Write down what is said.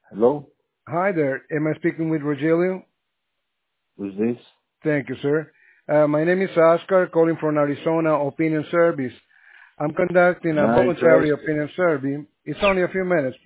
Hello? Hi there. Am I speaking with Rogelio? Who's this? Thank you, sir. My name is Oscar, calling from Arizona Opinion Service. I'm conducting a Not voluntary interested. opinion survey. It's only a few minutes.